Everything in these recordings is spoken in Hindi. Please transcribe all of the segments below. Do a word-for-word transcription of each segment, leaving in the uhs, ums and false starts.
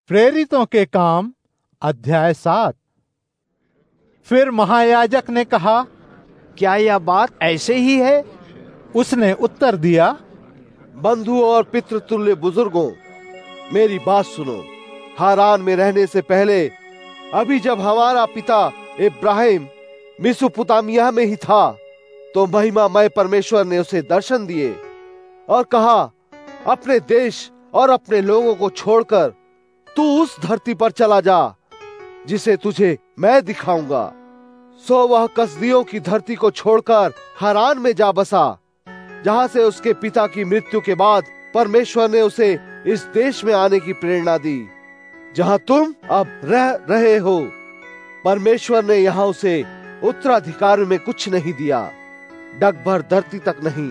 प्रेरितों के काम अध्याय सात। फिर महायाजक ने कहा, क्या यह बात ऐसे ही है? उसने उत्तर दिया, बंधु और पितृतुल्य बुजुर्गों, मेरी बात सुनो। हारान में रहने से पहले, अभी जब हमारा पिता इब्राहिम मेसोपोटामिया में ही था, तो महिमामय परमेश्वर ने उसे दर्शन दिए और कहा, अपने देश और अपने लोगों को छोड़कर तू उस धरती पर चला जा जिसे तुझे मैं दिखाऊंगा। सो वह कसदियों की धरती को छोड़कर हारान में जा बसा, जहां से उसके पिता की मृत्यु के बाद परमेश्वर ने उसे इस देश में आने की प्रेरणा दी, जहां तुम अब रह रहे हो। परमेश्वर ने यहाँ उसे उत्तराधिकार में कुछ नहीं दिया, डग भर धरती तक नहीं।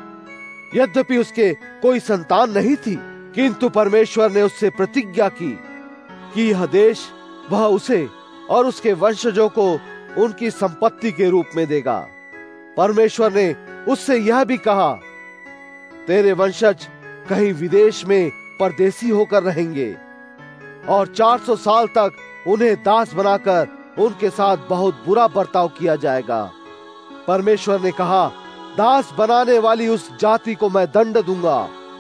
यद्यपि उसके कोई संतान नहीं थी, किंतु परमेश्वर ने उससे प्रतिज्ञा की कि यह देश वह उसे और उसके वंशजों को उनकी संपत्ति के रूप में देगा। परमेश्वर ने उससे यह भी कहा, तेरे वंशज कहीं विदेश में परदेसी होकर रहेंगे और चार सौ साल तक उन्हें दास बनाकर उनके साथ बहुत बुरा बर्ताव किया जाएगा। परमेश्वर ने कहा, दास बनाने वाली उस जाति को मैं दंड दूंगा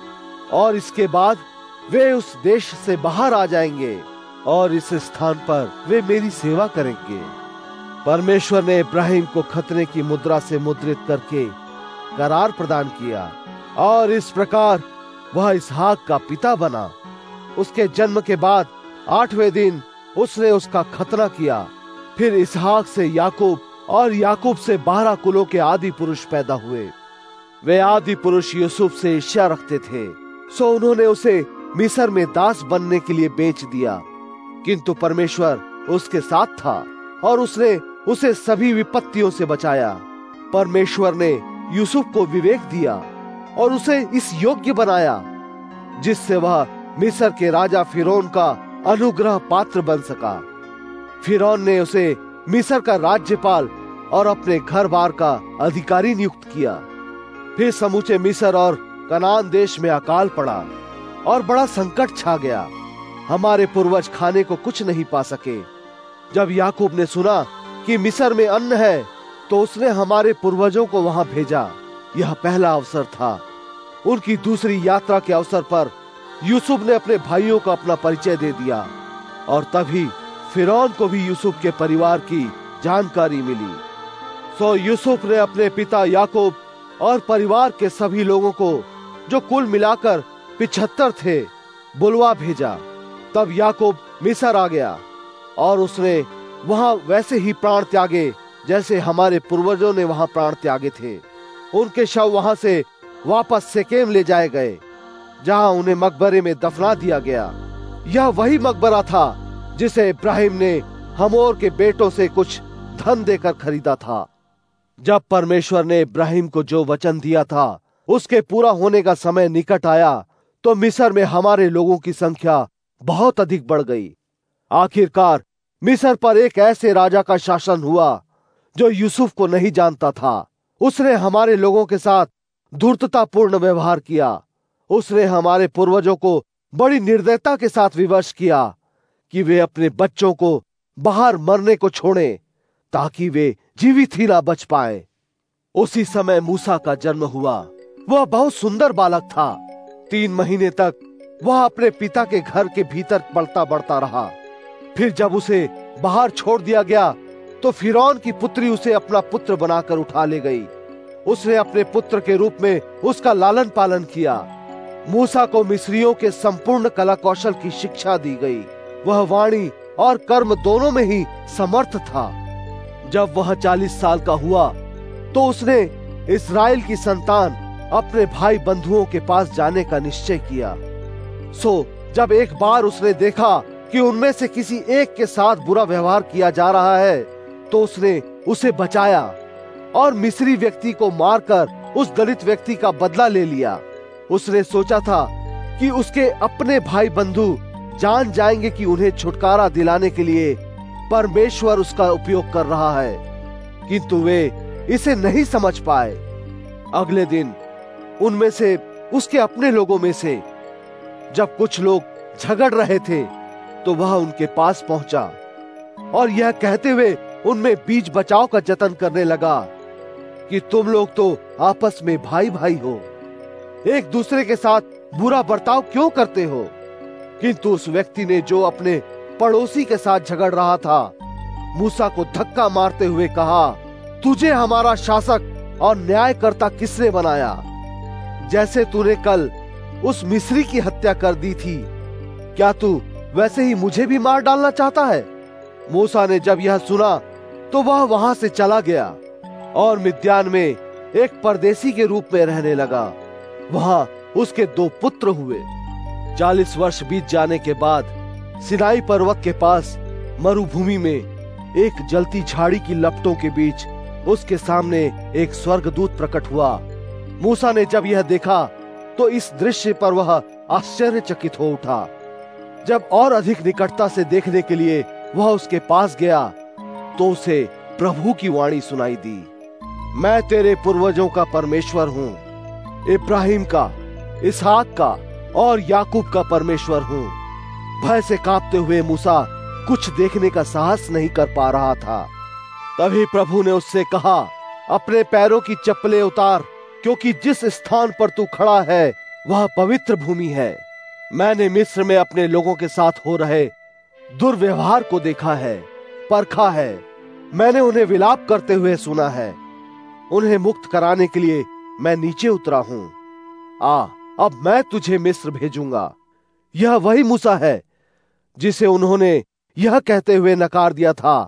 और इसके बाद वे उस देश से बाहर आ जाएंगे और इस स्थान पर वे मेरी सेवा करेंगे। परमेश्वर ने इब्राहिम को खतने की मुद्रा से मुद्रित करके करार प्रदान किया और इस प्रकार वह इसहाक का पिता बना। उसके जन्म के बाद आठवें दिन उसने उसका खतना किया। फिर इसहाक से याकूब और याकूब से बारह कुलों के आदि पुरुष पैदा हुए। वे आदि पुरुष यूसुफ से ईर्ष्या रखते थे, सो उन्होंने उसे मिस्र में दास बनने के लिए बेच दिया। किंतु परमेश्वर उसके साथ था और उसने उसे सभी विपत्तियों से बचाया। परमेश्वर ने यूसुफ को विवेक दिया और उसे इस योग्य बनाया जिससे वह मिस्र के राजा फिरौन का अनुग्रह पात्र बन सका। फिरौन ने उसे मिस्र का राज्यपाल और अपने घर बार का अधिकारी नियुक्त किया। फिर समूचे मिस्र और कनान देश में अकाल पड़ा और बड़ा संकट छा गया। हमारे पूर्वज खाने को कुछ नहीं पा सके। जब याकूब ने सुना कि मिस्र में अन्न है, तो उसने हमारे पूर्वजों को वहां भेजा। यह पहला अवसर था। उनकी दूसरी यात्रा के अवसर पर यूसुफ ने अपने भाइयों को अपना परिचय दे दिया और तभी फिरौन को भी यूसुफ के परिवार की जानकारी मिली। सो यूसुफ ने अपने पिता याकूब और परिवार के सभी लोगों को, जो कुल मिलाकर पिछहत्तर थे, बुलवा भेजा। तब याकूब मिस्र आ गया और उसने वहां वैसे ही प्राण त्यागे जैसे हमारे पूर्वजों ने वहां प्राण त्यागे थे। उनके शव वहां से वापस शेकेम ले जाए गए, जहां उन्हें मकबरे में दफना दिया गया। यह वही मकबरा था जिसे इब्राहिम ने हमोर के बेटों से कुछ धन देकर खरीदा था। जब परमेश्वर ने इब्राहिम को जो वचन दिया था उसके पूरा होने का समय निकट आया, तो मिस्र में हमारे लोगों की संख्या बहुत अधिक बढ़ गई। आखिरकार मिस्र पर एक ऐसे राजा का शासन हुआ जो यूसुफ को नहीं जानता था। उसने हमारे लोगों के साथ धूर्ततापूर्ण व्यवहार किया। उसने हमारे पूर्वजों को बड़ी निर्दयता के साथ विवश किया कि वे अपने बच्चों को बाहर मरने को छोड़ें, ताकि वे जीवित ही ना बच पाए। उसी समय मूसा का जन्म हुआ। वह बहुत सुंदर बालक था। तीन महीने तक वह अपने पिता के घर के भीतर पलता बढ़ता रहा। फिर जब उसे बाहर छोड़ दिया गया, तो फिरौन की पुत्री उसे अपना पुत्र बनाकर उठा ले गई। उसने अपने पुत्र के रूप में उसका लालन पालन किया। मूसा को मिस्रियों के संपूर्ण कला कौशल की शिक्षा दी गई। वह वाणी और कर्म दोनों में ही समर्थ था। जब वह चालीस साल का हुआ, तो उसने इस्राएल की संतान अपने भाई बंधुओं के पास जाने का निश्चय किया। सो जब एक बार उसने देखा कि उनमें से किसी एक के साथ बुरा व्यवहार किया जा रहा है, तो उसने उसे बचाया और मिस्री व्यक्ति को मारकर उस दलित व्यक्ति का बदला ले लिया। उसने सोचा था कि उसके अपने भाई बंधु जान जाएंगे कि उन्हें छुटकारा दिलाने के लिए परमेश्वर उसका उपयोग कर रहा है, किंतु वे इसे नहीं समझ पाए। अगले दिन उनमें से, उसके अपने लोगों में से, जब कुछ लोग झगड़ रहे थे, तो वह उनके पास पहुंचा और यह कहते हुए उनमें बीच बचाव का जतन करने लगा कि तुम लोग तो आपस में भाई भाई हो, एक दूसरे के साथ बुरा बर्ताव क्यों करते हो? किंतु उस व्यक्ति ने, जो अपने पड़ोसी के साथ झगड़ रहा था, मूसा को धक्का मारते हुए कहा, तुझे हमारा शासक और न्यायकर्ता किसने बनाया? जैसे तूने कल उस मिस्री की हत्या कर दी थी, क्या तू वैसे ही मुझे भी मार डालना चाहता है? मूसा ने जब यह सुना तो वह वहां से चला गया और मिद्यान में एक परदेसी के रूप में रहने लगा। वहां उसके दो पुत्र हुए। चालीस वर्ष बीत जाने के बाद सिनाई पर्वत के पास मरुभूमि में एक जलती झाड़ी की लपटों के बीच उसके सामने एक स्वर्गदूत प्रकट हुआ। मूसा ने जब यह देखा तो इस दृश्य पर वह आश्चर्यचकित हो उठा। जब और अधिक निकटता से देखने के लिए वह उसके पास गया तो उसे प्रभु की वाणी सुनाई दी, मैं तेरे पूर्वजों का परमेश्वर हूँ, इब्राहिम का, इसहाक का और याकूब का परमेश्वर हूँ। भय से कांपते हुए मूसा कुछ देखने का साहस नहीं कर पा रहा था। तभी प्रभु ने उससे कहा, अपने पैरों की चप्पलें उतार, क्योंकि जिस स्थान पर तू खड़ा है वह पवित्र भूमि है। मैंने मिस्र में अपने लोगों के साथ हो रहे दुर्व्यवहार को देखा है, परखा है। मैंने उन्हें विलाप करते हुए सुना है। उन्हें मुक्त कराने के लिए मैं नीचे उतरा हूं। आ, अब मैं तुझे मिस्र भेजूंगा। यह वही मूसा है जिसे उन्होंने यह कहते हुए नकार दिया था,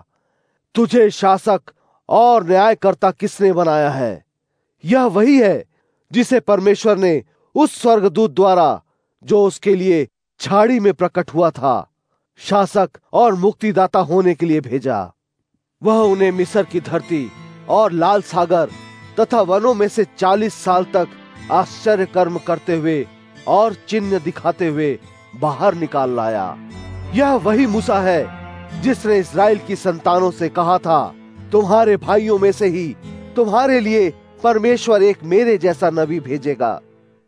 तुझे शासक और न्यायकर्ता किसने बनाया है? यह वही है जिसे परमेश्वर ने उस स्वर्गदूत द्वारा, जो उसके लिए झाड़ी में प्रकट हुआ था, शासक और मुक्तिदाता होने के लिए भेजा। वह उन्हें मिस्र की धरती और लाल सागर तथा वनों में से चालीस साल तक आश्चर्य कर्म करते हुए और चिन्ह दिखाते हुए बाहर निकाल लाया। यह वही मूसा है जिसने इस्राएल की संतानों से कहा था, तुम्हारे भाइयों में से ही तुम्हारे लिए परमेश्वर एक मेरे जैसा नबी भेजेगा।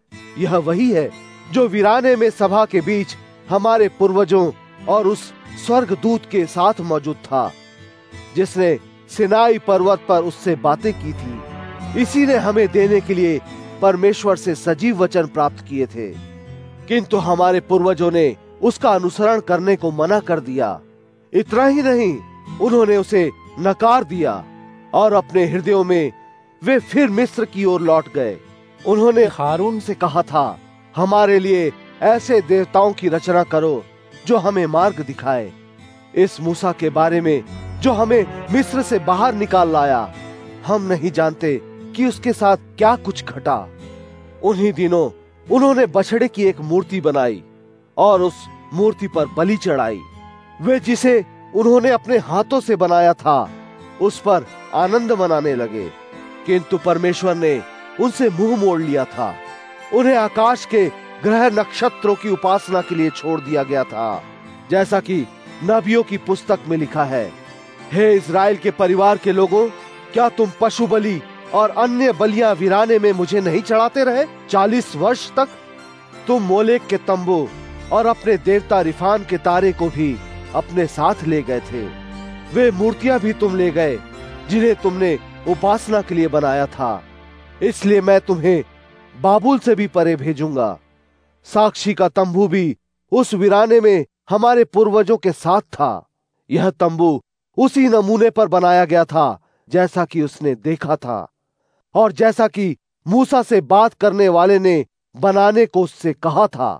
यह वही है जो वीराने में सभा के बीच हमारे पूर्वजों और उस स्वर्गदूत के साथ मौजूद था, जिसने सिनाई पर्वत पर उससे बातें की थी। इसी ने हमें देने के लिए परमेश्वर से सजीव वचन प्राप्त किए थे, किंतु हमारे पूर्वजों ने उसका अनुसरण करने को मना कर दिया। इतना ही नहीं, उन्होंने उसे नकार दिया और अपने हृदयों में वे फिर मिस्र की ओर लौट गए। उन्होंने हारून से कहा था, हमारे लिए ऐसे देवताओं की रचना करो जो हमें मार्ग दिखाए। इस मूसा के बारे में जो हमें मिस्र से बाहर निकाल लाया, हम नहीं जानते कि उसके साथ क्या कुछ घटा। उन्हीं दिनों उन्होंने बछड़े की एक मूर्ति बनाई और उस मूर्ति पर बलि चढ़ाई। वे जिसे उन्होंने अपने हाथों से बनाया था उस पर आनंद मनाने लगे, किंतु परमेश्वर ने उनसे मुंह मोड़ लिया था। उन्हें आकाश के ग्रह नक्षत्रों की उपासना के लिए छोड़ दिया गया था, जैसा कि नबियों की पुस्तक में लिखा है, हे इज़राइल के परिवार के लोगों, क्या तुम पशु बलि और अन्य बलियां वीराने में मुझे नहीं चढ़ाते रहे चालीस वर्ष तक? तुम मोलेक के तंबू और अपने देवता रिफान के तारे को भी अपने साथ ले गए थे। वे मूर्तियां भी तुम ले गए जिन्हें तुमने उपासना के लिए बनाया था। इसलिए मैं तुम्हें बाबुल से भी परे भेजूंगा। साक्षी का तंबू भी उस वीराने में हमारे पूर्वजों के साथ था। यह तंबू उसी नमूने पर बनाया गया था जैसा कि उसने देखा था और जैसा कि मूसा से बात करने वाले ने बनाने को उससे कहा था।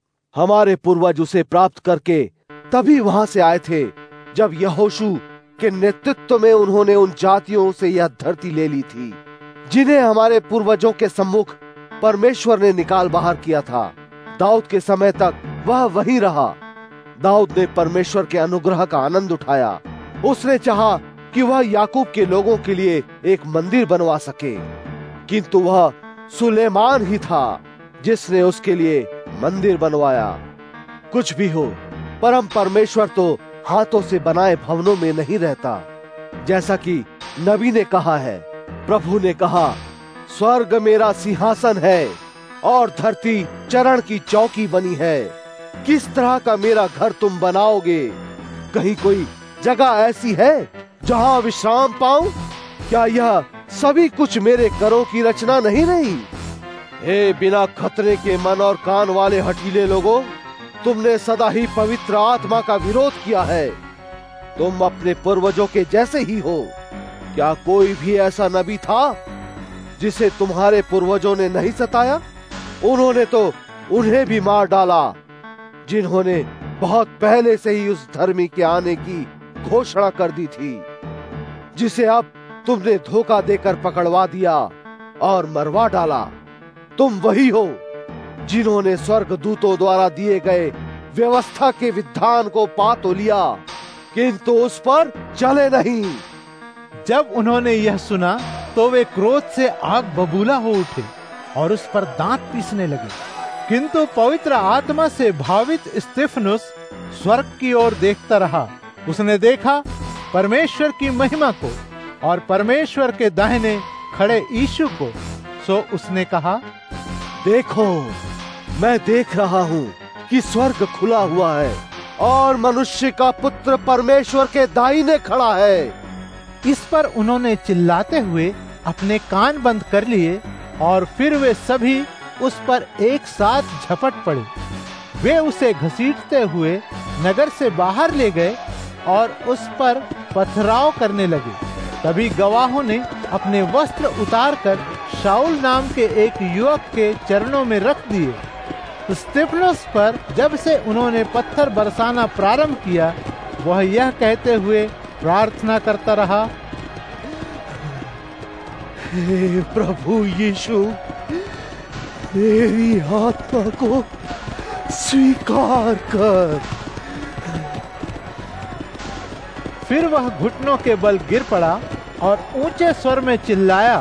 हमारे पूर्वज उसे प्राप्त करके तभी वहां से आए थे जब यहोशू के नेतृत्व में उन्होंने उन जातियों से यह धरती ले ली थी जिन्हें हमारे पूर्वजों के सम्मुख परमेश्वर ने निकाल बाहर किया था। दाऊद के समय तक वह वही रहा। दाऊद ने परमेश्वर के अनुग्रह का आनंद उठाया। उसने चाहा कि वह याकूब के लोगों के लिए एक मंदिर बनवा सके, किंतु वह सुलेमान ही था जिसने उसके लिए मंदिर बनवाया। कुछ भी हो, परम परमेश्वर तो हाथों से बनाए भवनों में नहीं रहता। जैसा कि नबी ने कहा है, प्रभु ने कहा, स्वर्ग मेरा सिंहासन है और धरती चरण की चौकी बनी है। किस तरह का मेरा घर तुम बनाओगे? कहीं कोई जगह ऐसी है जहां विश्राम पाऊं? क्या यह सभी कुछ मेरे करों की रचना नहीं रही? हे बिना खतरे के मन और कान वाले हठीले लोगों, तुमने सदा ही पवित्र आत्मा का विरोध किया है। तुम अपने पूर्वजों के जैसे ही हो। क्या कोई भी ऐसा नबी था जिसे तुम्हारे पूर्वजों ने नहीं सताया? उन्होंने तो उन्हें भी मार डाला जिन्होंने बहुत पहले से ही उस धर्मी के आने की घोषणा कर दी थी, जिसे अब तुमने धोखा देकर पकड़वा दिया और मरवा डाला। तुम वही हो जिन्होंने स्वर्ग दूतों द्वारा दिए गए व्यवस्था के विधान को पा तो लिया, किंतु उस पर चले नहीं। जब उन्होंने यह सुना तो वे क्रोध से आग बबूला हो उठे और उस पर दांत पीसने लगे। किंतु पवित्र आत्मा से भावित स्तिफनुस स्वर्ग की ओर देखता रहा। उसने देखा परमेश्वर की महिमा को और परमेश्वर के दाहिने खड़े यीशु को। सो उसने कहा, देखो, मैं देख रहा हूँ कि स्वर्ग खुला हुआ है और मनुष्य का पुत्र परमेश्वर के दाहिने खड़ा है। इस पर उन्होंने चिल्लाते हुए अपने कान बंद कर लिए और फिर वे सभी उस पर एक साथ झपट पड़े। वे उसे घसीटते हुए नगर से बाहर ले गए और उस पर पथराव करने लगे। तभी गवाहों ने अपने वस्त्र उतारकर शाऊल नाम के एक युवक के चरणों में रख दिए। स्तिफनुस पर जब से उन्होंने पत्थर बरसाना प्रारंभ किया, वह यह कहते हुए प्रार्थना करता रहा, हे प्रभु यीशु, मेरी आत्मा को स्वीकार कर। फिर वह घुटनों के बल गिर पड़ा और ऊंचे स्वर में चिल्लाया,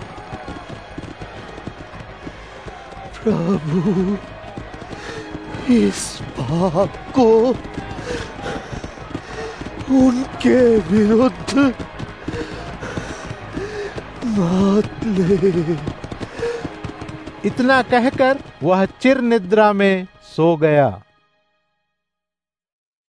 प्रभु, इस पाप को उनके विरुद्ध मत ले। इतना कहकर वह चिर निद्रा में सो गया।